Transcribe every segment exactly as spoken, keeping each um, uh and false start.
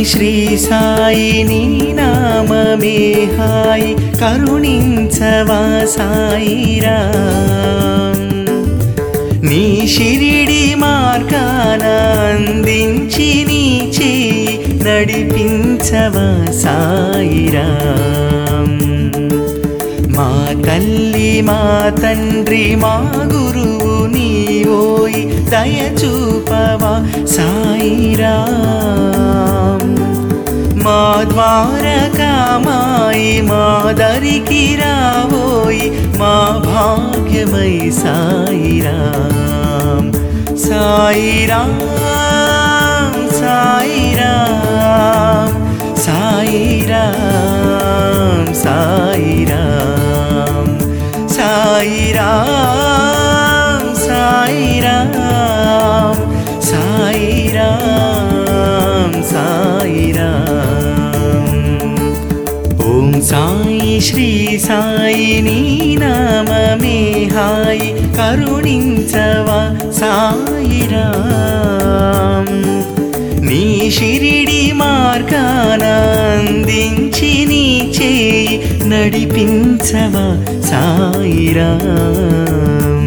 శ్రీ సాయి నీ నామమే హాయి కరుణించవా సాయిరాం నీ షిరిడి మార్గాన అందించి నీ చేయి నడిపించవా సాయిరాం మా తల్లి మా తండ్రి మా గురువు నీవోయి దయచూపవా సాయిరాం మా ద్వారకామాయి మా దరికి రావోయి మా భాగ్యమై సాయిరాం సాయిరాం సాయిరాం సాయిరాం సాయిరాం సాయిరాం సాయిరాం సాయిరాం సాయిరాం ఓం సాయి శ్రీ సాయి నీ నామమే హాయి కరుణించవా సాయిరాం నీ షిరిడి మార్గాన అందించి నీ చేయి నడిపించవా సాయిరాం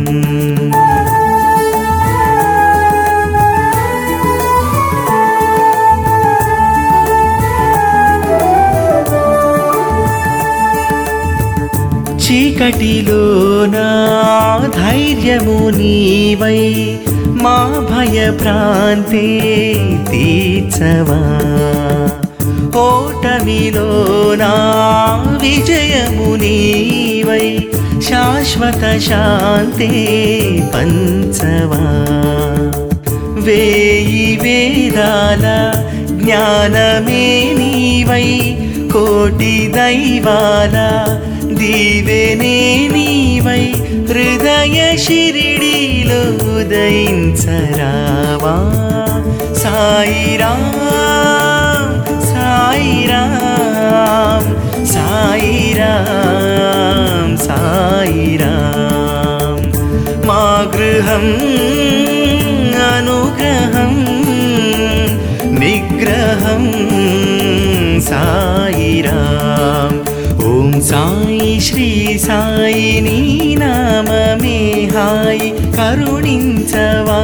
చీకటిలో నా ధైర్యము నీవై మా భయ ప్రాంతే తీర్చవా ఓటమిలో నా విజయము నీవై శాశ్వత శాంతే పంచవా వేయి వేదాల జ్ఞానమే నీవై కోటి దైవాల దీవెనే నీవై హృదయ షిరిడిలో ఉదయించరావా సాయిరాం సాయిరాం సాయిరాం సాయిరాం మా గృహం అనుగ్రహం నిగ్రహం సాయిరాం ఓం సాయి శ్రీ సాయి నీ నామమే హాయి కరుణించవా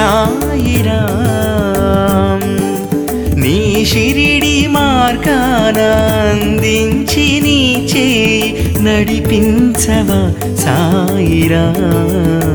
సాయిరాం నీ షిరిడి మార్గాన అందించి నీ చేయి నడిపించవా సాయిరాం